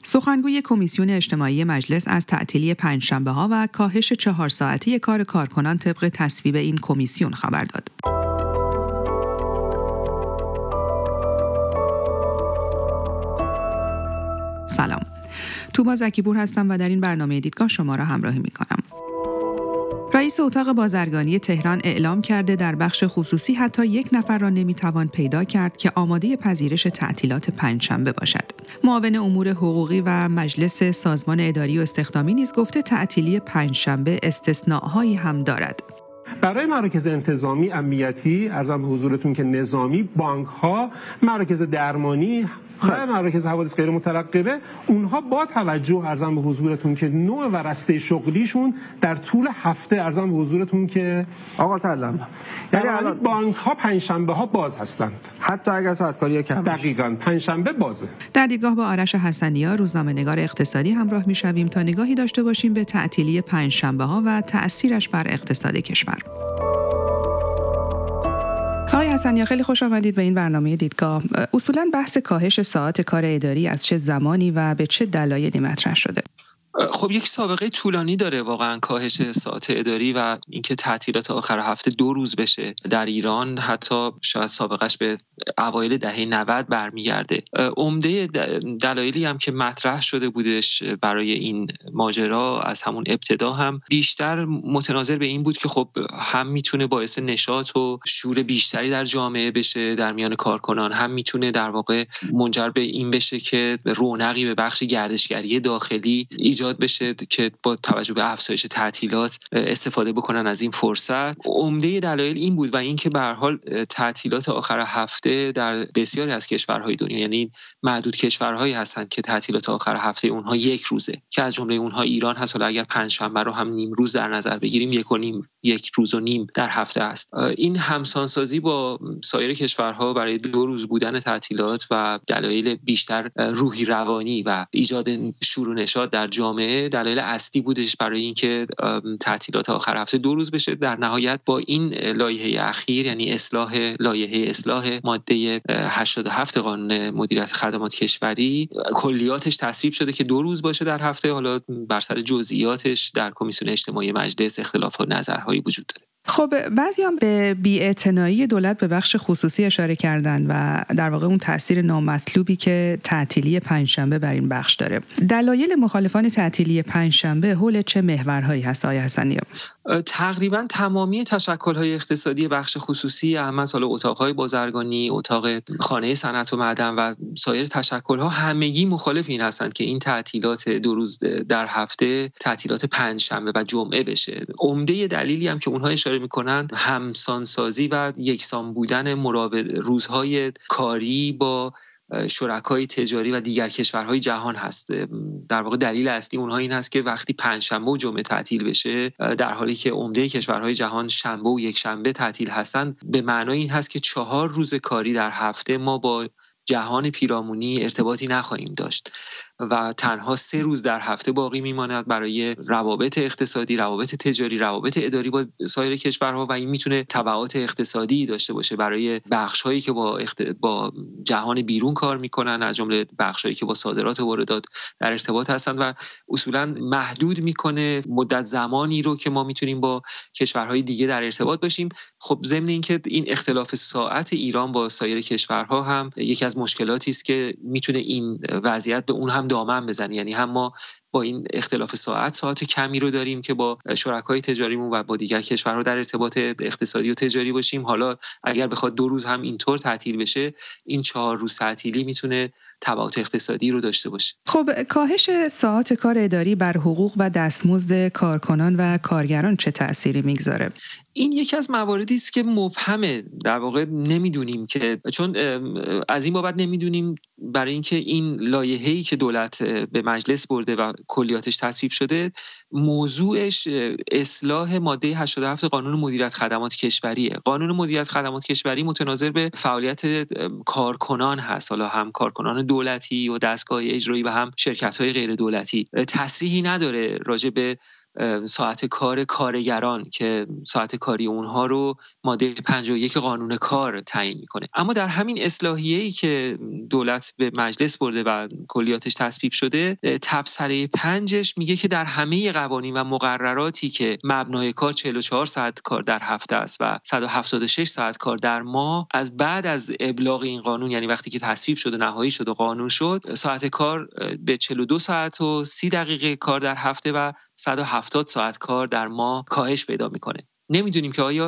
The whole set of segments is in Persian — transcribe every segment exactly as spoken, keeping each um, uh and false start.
سخنگوی کمیسیون اجتماعی مجلس از تعطیلی پنجشنبه‌ها و کاهش چهار ساعتی کار کارکنان طبق تصویب این کمیسیون خبر داد. سلام. توبا زکی‌پور هستم و در این برنامه دیدگاه شما را همراهی می‌کنم. رئیس اتاق بازرگانی تهران اعلام کرده در بخش خصوصی حتی یک نفر را نمیتوان پیدا کرد که آماده پذیرش تعطیلات پنجشنبه باشد. معاون امور حقوقی و مجلس سازمان اداری و استخدامی نیز گفته تعطیلی پنجشنبه استثناء‌هایی هم دارد. برای مراکز انتظامی امنیتی ارزم به حضورتون که نظامی، بانک‌ها، مراکز درمانی و مراکز حوادث غیر مترقبه، اونها با توجه ارزم به حضورتون که نوع و رسته شغلیشون در طول هفته ارزم به حضورتون که آقا سلام، یعنی الان بانک‌ها پنجشنبه ها باز هستند حتی اگر ساعت کاری کم باشه. دقیقاً پنجشنبه بازه. در دیدگاه با آرش حسنی‌ها روزنامه‌نگار اقتصادی همراه می‌شویم تا نگاهی داشته باشیم به تعطیلی پنجشنبه ها و تأثیرش بر اقتصاد کشور. آقای حسنی‌ها خیلی خوش آمدید به این برنامه دیدگاه. اصولاً بحث کاهش ساعات کار اداری از چه زمانی و به چه دلایلی مطرح شده؟ خب یک سابقه طولانی داره واقعا کاهش ساعات اداری و اینکه تعطیلات آخر هفته دو روز بشه در ایران، حتی شاید سابقهش به اوایل دهه نود برمیگرده. عمده دلایلی هم که مطرح شده بودش برای این ماجرا از همون ابتدا هم بیشتر متناظر به این بود که خب هم میتونه باعث نشاط و شور بیشتری در جامعه بشه در میان کارکنان، هم میتونه در واقع منجر به این بشه که رونقی به بخش گردشگری داخلی ایجاد بشه که با توجه به افزایش تعطیلات استفاده بکنن از این فرصت. عمده دلایل این بود و اینکه به هر حال تعطیلات آخر هفته در بسیاری از کشورهای دنیا، یعنی معدود کشورهایی هستند که تعطیلات آخر هفته اونها یک روزه که از جمله اونها ایران هست. حالا اگر پنجشنبه رو هم نیم روز در نظر بگیریم، یک و نیم یک روز و نیم در هفته است. این همسانسازی با سایر کشورها برای دو روز بودن تعطیلات و دلایل بیشتر روحی روانی و ایجاد شور و نشاط در جامعه دلایل اصلی بودش برای اینکه تعطیلات آخر هفته دو روز بشه. در نهایت با این لایحه اخیر، یعنی اصلاح لایحه اصلاح ماده هشتاد و هفت قانون مدیریت خدمات کشوری، کلیاتش تصویب شده که دو روز باشه در هفته. حالا بر سر جزئیاتش در کمیسیون اجتماعی مجلس اختلاف نظرهایی وجود داره. خب بعضی هم به بی‌اعتنایی دولت به بخش خصوصی اشاره کردن و در واقع اون تاثیر نامطلوبی که تعطیلی پنجشنبه بر این بخش داره. دلایل مخالفان تعطیلی پنجشنبه حول چه محورهایی هست آقای حسنی‌ها؟ تقریبا تمامی تشکل‌های اقتصادی بخش خصوصی، اما حالا اتاق‌های بازرگانی، اتاق خانه صنعت و معدن و سایر تشکل‌ها همگی مخالف این هستند که این تعطیلات دو روز در هفته تعطیلات پنجشنبه و جمعه بشه. عمده دلیلی هم که اونها اشاره می‌کنند همسانسازی و یکسان بودن مراود روزهای کاری با شرکای تجاری و دیگر کشورهای جهان هست. در واقع دلیل اصلی اونها این هست که وقتی پنجشنبه و جمعه تعطیل بشه، در حالی که عمده کشورهای جهان شنبه و یک شنبه تعطیل هستند، به معنای این هست که چهار روز کاری در هفته ما با جهان پیرامونی ارتباطی نخواهیم داشت و تنها سه روز در هفته باقی میماند برای روابط اقتصادی، روابط تجاری، روابط اداری با سایر کشورها و این میتونه تبعات اقتصادی داشته باشه برای بخش‌هایی که با اخت... با جهان بیرون کار میکنن، از جمله بخش‌هایی که با صادرات و واردات در ارتباط هستند و اصولاً محدود میکنه مدت زمانی رو که ما میتونیم با کشورهای دیگه در ارتباط باشیم. خب ضمن اینکه این اختلاف ساعت ایران با سایر کشورها هم یکی از مشکلاتی است که میتونه این وضعیت به اون هم دامن بزنه، یعنی هم ما با این اختلاف ساعت ساعت کمی رو داریم که با شرکای تجاریمون و با دیگر کشورها در ارتباط اقتصادی و تجاری باشیم. حالا اگر بخواد دو روز هم اینطور تعطیل بشه، این چهار روز تعطیلی میتونه تبعات اقتصادی رو داشته باشه. خب کاهش ساعات کار اداری بر حقوق و دستمزد کارکنان و کارگران چه تأثیری میگذاره؟ این یکی از مواردی است که مبهمه، در واقع نمیدونیم که، چون از این بابت نمیدونیم برای اینکه این لایحه‌ای که دولت به مجلس برده و کلیاتش تصویب شده موضوعش اصلاح ماده هشتاد و هفت قانون مدیریت خدمات کشوریه. قانون مدیریت خدمات کشوری متناظر به فعالیت کارکنان هست، حالا هم کارکنان دولتی و دستگاه اجرایی و هم شرکت‌های غیر دولتی. تصریحی نداره راجع به ساعت کار کارگران که ساعت کاری اونها رو ماده پنجاه و یک قانون کار تعیین میکنه. اما در همین اصلاحیه‌ای که دولت به مجلس برده و کلیاتش تصویب شده، تبصره پنجش میگه که در همه قوانین و مقرراتی که مبنای کار چهل و چهار ساعت کار در هفته است و صد و هفتاد و شش ساعت کار در ماه، از بعد از ابلاغ این قانون، یعنی وقتی که تصویب شد و نهایی شد و قانون شد، ساعت کار به چهل و دو ساعت و سی دقیقه کار در هفته و صد و هفتاد ساعت کار در ماه کاهش پیدا میکنه. نمیدونیم که آیا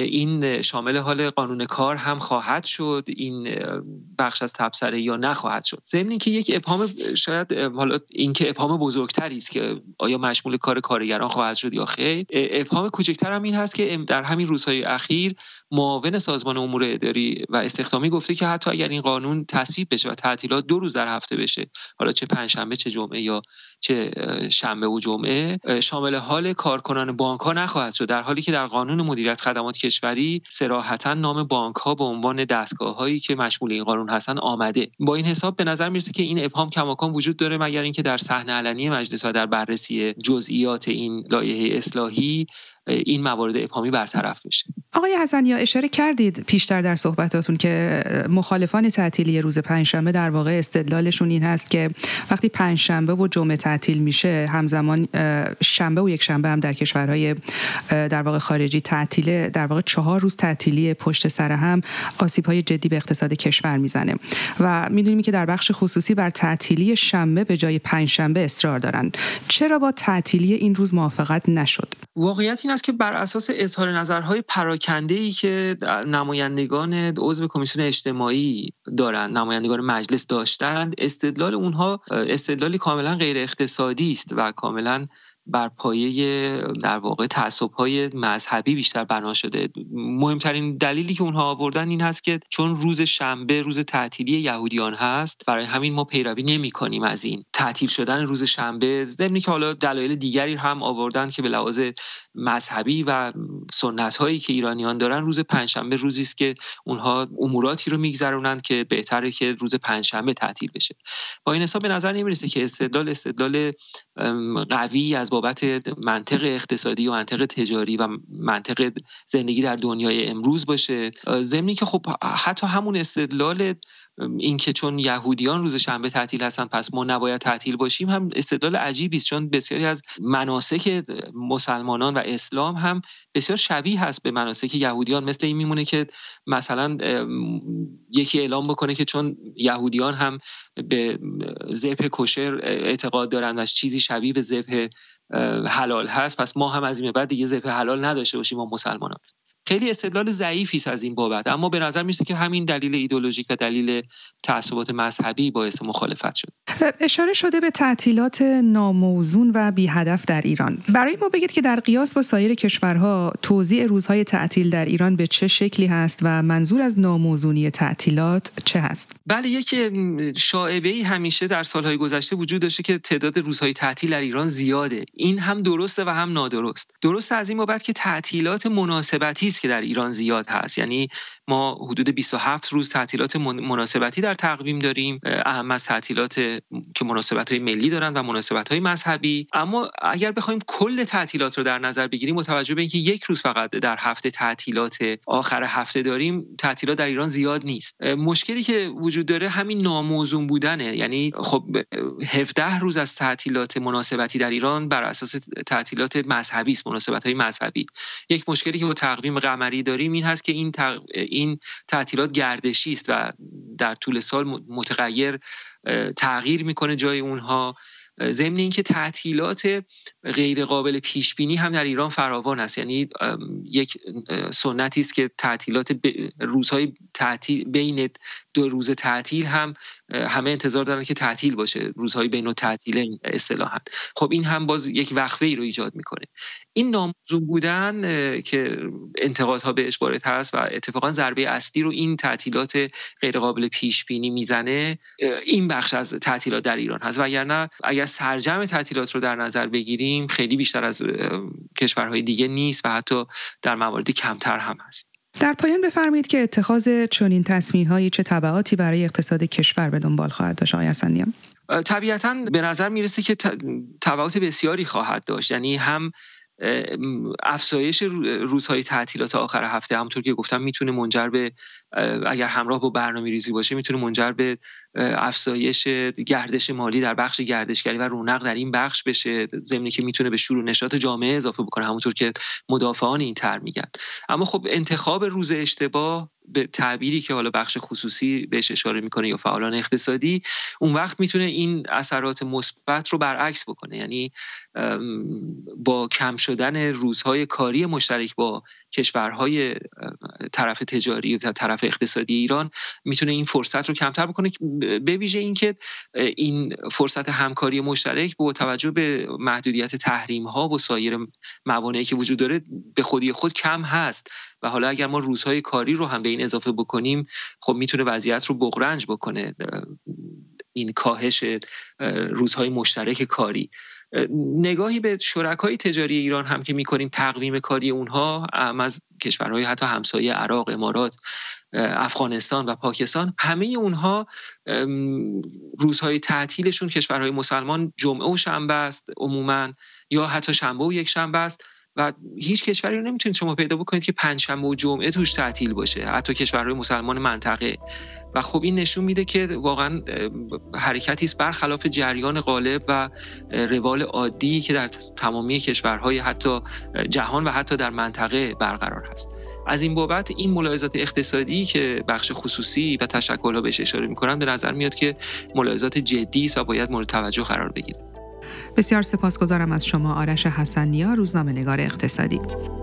این شامل حال قانون کار هم خواهد شد این بخش از تبصره یا نخواهد شد. ضمن اینکه یک ابهام، شاید حالا این که ابهام بزرگتری است که آیا مشمول کار کارگران خواهد شد یا خیر، ابهام کوچکتر هم این هست که در همین روزهای اخیر معاون سازمان امور اداری و استخدامی گفته که حتی اگر این قانون تصویب بشه و تعطیلات دو روز در هفته بشه، حالا چه پنجشنبه چه جمعه یا چه شنبه و جمعه، شامل حال کارکنان بانک‌ها نخواهد شد، در حالی که در قانون مدیریت خدمات کشوری صراحتاً نام بانک‌ها به عنوان دستگاه‌هایی که مشمول این قانون هستن آمده. با این حساب به نظر میرسه که این ابهام کماکان وجود داره، مگر اینکه در صحن علنی مجلس و در بررسی جزئیات این لایحه اصلاحی این موارد ابهامی برطرف بشه. آقای حسنی، اشاره کردید پیشتر در صحبتاتون که مخالفان تعطیلی روز پنجشنبه در واقع استدلالشون این هست که وقتی پنجشنبه و جمعه تعطیل میشه، همزمان شنبه و یک شنبه هم در کشورهای در واقع خارجی تعطیله، در واقع چهار روز تعطیلی پشت سر هم آسیب‌های جدی به اقتصاد کشور میزنه و میدونیم که در بخش خصوصی بر تعطیلی شنبه به جای پنجشنبه اصرار دارن. چرا با تعطیلی این روز موافقت نشد؟ واقعیت این است که بر اساس اظهار نظرهای پراکنده‌ای که نمایندگان عضو کمیسیون اجتماعی دارند، نمایندگان مجلس داشتند، استدلال اونها استدلالی کاملا غیر اقتصادی است و کاملا بر پایه در واقع تعصب‌های مذهبی بیشتر بنا شده. مهمترین دلیلی که اونها آوردن این هست که چون روز شنبه روز تعطیلی یهودیان هست، برای همین ما پیروی نمی‌کنیم از این تعطیل شدن روز شنبه. ضمن که حالا دلایل دیگری هم آوردن که به لحاظ مذهبی و سنت‌هایی که ایرانیان دارن، روز پنجشنبه روزی است که اونها اموراتی رو می‌گذرونند که بهتره که روز پنجشنبه تعطیل بشه. با این حساب به نظر نمی‌رسه که استدلال استدلال قوی از بابت منطق اقتصادی و منطق تجاری و منطق زندگی در دنیای امروز باشه. ضمن که خب حتی همون استدلال این که چون یهودیان روز شنبه تعطیل هستن پس ما نباید تعطیل باشیم هم استدلال عجیبی است، چون بسیاری از مناسک مسلمانان و اسلام هم بسیار شبیه هست به مناسک یهودیان. مثل این میمونه که مثلا یکی اعلام بکنه که چون یهودیان هم به ذبح کشر اعتقاد دارن و چیزی شبیه به ذبح حلال هست، پس ما هم از این بعد دیگه ذبح حلال نداشته باشیم ما مسلمانان. خیلی استدلال ضعیفی است از این بابت، اما به نظر میاد که همین دلیل ایدئولوژیک و دلیل تعصبات مذهبی باعث مخالفت شد. اشاره شده به تعطیلات ناموزون و بی هدف در ایران. برای ما بگید که در قیاس با سایر کشورها توزیع روزهای تعطیل در ایران به چه شکلی هست و منظور از ناموزونی تعطیلات چه هست؟ بله، یک شایعه‌ای همیشه در سالهای گذشته وجود داشته که تعداد روزهای تعطیل در ایران زیاده. این هم درسته و هم نادرست. درسته از این بابت که تعطیلات مناسبتی که در ایران زیاد هست، یعنی ما حدود بیست و هفت روز تعطیلات مناسبتی در تقویم داریم، اهم از تعطیلات که مناسبت‌های ملی دارن و مناسبت‌های مذهبی. اما اگر بخوایم کل تعطیلات رو در نظر بگیریم، متوجه به اینکه یک روز فقط در هفته تعطیلات آخر هفته داریم، تعطیلات در ایران زیاد نیست. مشکلی که وجود داره همین ناموزون بودنه، یعنی خب هفده روز از تعطیلات مناسبتی در ایران بر اساس تعطیلات مذهبی است، مناسبت‌های مذهبی. یک مشکلی که با تقویم قمری داریم این هست که این تق... این تعطیلات گردشی است و در طول سال متغیر تغییر میکنه جای اونها. ضمن اینکه تعطیلات غیر قابل پیش بینی هم در ایران فراوان است، یعنی یک سنتی است که تعطیلات ب... روزهای تعطیل بین دو روز تعطیل هم همه انتظار دارن که تعطیل باشه، روزهای بین التعطیلین اصطلاحاً. خب این هم باز یک وقفه‌ای رو ایجاد میکنه. این ناموزون بودن که انتقادها بهش وارد هست و اتفاقا ضربه اصلی رو این تعطیلات غیر قابل پیش بینی میزنه، این بخش از تعطیلات در ایران هست. وگرنه اگر سرجم تعطیلات رو در نظر بگیریم خیلی بیشتر از کشورهای دیگه نیست و حتی در مواردی کمتر هم هست. در پایان بفرمایید که اتخاذ چنین تصمیم‌هایی چه تبعاتی برای اقتصاد کشور به دنبال خواهد داشت آقای حسنی؟ طبیعتاً به نظر میرسه که تبعات بسیاری خواهد داشت. یعنی هم افزایش روزهای تعطیلات آخر هفته، همونطور که گفتم میتونه منجر به، اگر همراه با برنامه‌ریزی باشه، میتونه منجر به افزایش گردش مالی در بخش گردشگری و رونق در این بخش بشه، ضمن که میتونه به شور و نشاط جامعه اضافه بکنه، همونطور که مدافعان این طرح میگن. اما خب انتخاب روز اشتباه به تعبیری که حالا بخش خصوصی بهش اشاره میکنه یا فعالان اقتصادی، اون وقت میتونه این اثرات مثبت رو برعکس بکنه. یعنی با کم شدن روزهای کاری مشترک با کشورهای طرف تجاری و طرف اقتصادی ایران میتونه این فرصت رو کمتر بکنه، به ویژه اینکه این فرصت همکاری مشترک با توجه به محدودیت تحریم ها و سایر موانعی که وجود داره به خودی خود کم هست و حالا اگر ما روزهای کاری رو هم به این اضافه بکنیم، خب میتونه وضعیت رو بغرنج بکنه، این کاهش روزهای مشترک کاری. نگاهی به شرکای تجاری ایران هم که میکنیم، تقویم کاری اونها هم از کشورهای حتی همسایه عراق، امارات، افغانستان و پاکستان، همه اونها روزهای تعطیلشون کشورهای مسلمان جمعه و شنبه است عموما، یا حتی شنبه و یک شنبه است و هیچ کشوری رو نمیتونید شما پیدا بکنید که پنجشنبه و جمعه توش تعطیل باشه، حتی کشورهای مسلمان منطقه. و خب این نشون میده که واقعا حرکتی است برخلاف جریان غالب و روال عادی که در تمامی کشورهای حتی جهان و حتی در منطقه برقرار هست. از این بابت این ملاحظات اقتصادی که بخش خصوصی و تشکل‌ها بهش اشاره میکنن به نظر میاد که ملاحظات جدی است و باید مورد توجه قرار بگیره. بسیار سپاسگزارم از شما آرش حسن‌نیا، روزنامه‌نگار اقتصادی.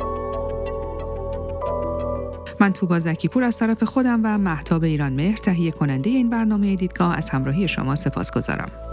من طوبا زکی‌پور از طرف خودم و مهتاب ایرانمهر تهیه کننده این برنامه دیدگاه از همراهی شما سپاسگزارم.